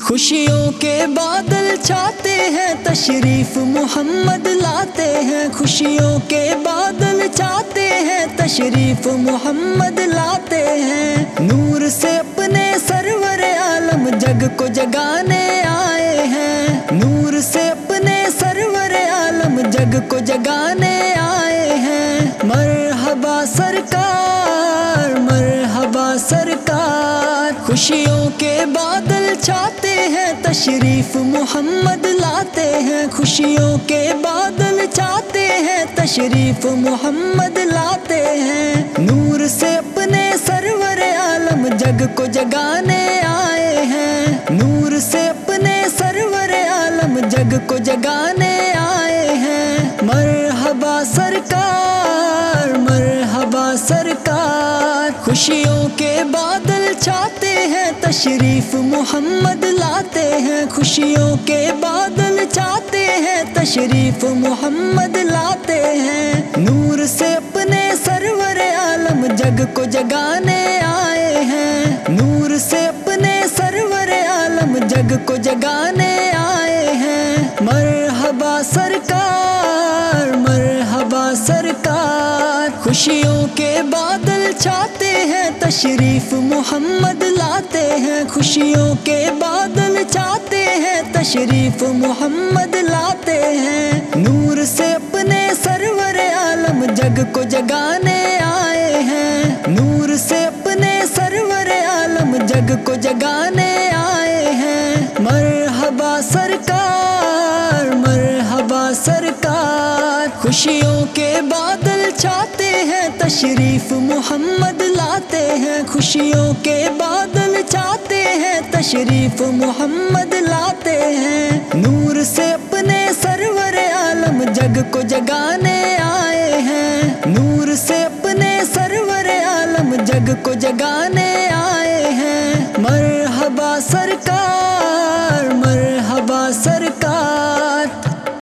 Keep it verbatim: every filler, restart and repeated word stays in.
خوشیوں کے بادل چھاتے ہیں، تشریف محمد لاتے ہیں۔ خوشیوں کے بادل چھاتے ہیں، تشریف محمد لاتے ہیں۔ نور سے اپنے سرور عالم جگ کو جگانے آئے ہیں۔ نور سے اپنے سرور عالم جگ کو جگانے آئے ہیں۔ مرحبا سرکار، مرحبا سرکار، خوشیوں کے بادل چھاتے ہیں، تشریف محمد لاتے ہیں۔ خوشیوں کے بادل چھاتے ہیں، تشریف محمد لاتے ہیں۔ نور سے اپنے سرور عالم جگ کو جگانے آئے ہیں۔ نور سے اپنے سرور عالم جگ کو جگانے آئے ہیں۔ مرحبا سرکار، مرحبا سرکار، خوشیوں کے بادل چھاتے ہیں، تشریف محمد لاتے ہیں۔ خوشیوں کے بادل چھاتے ہیں، تشریف محمد لاتے ہیں۔ نور سے اپنے سرور عالم جگ کو جگانے آئے ہیں۔ نور سے اپنے سرور عالم جگ کو جگانے آئے ہیں۔ مرحبا سرکار، مرحبا سرکار، خوشیوں کے بادل چھاتے ہیں، تشریف محمد لاتے ہیں۔ خوشیوں کے بادل چھاتے ہیں، تشریف محمد لاتے ہیں۔ نور سے اپنے سرور عالم جگ کو جگانے آئے ہیں۔ نور سے اپنے سرور عالم جگ کو جگانے آئے ہیں۔ مرحبا سرکار، مرحبا سرکار، خوشیوں کے بادل چھاتے ہیں، تشریف محمد لاتے ہیں۔ خوشیوں کے بادل چھاتے ہیں، تشریف محمد لاتے ہیں۔ نور سے اپنے سرور عالم جگ کو جگانے آئے ہیں۔ نور سے اپنے سرور عالم جگ کو جگانے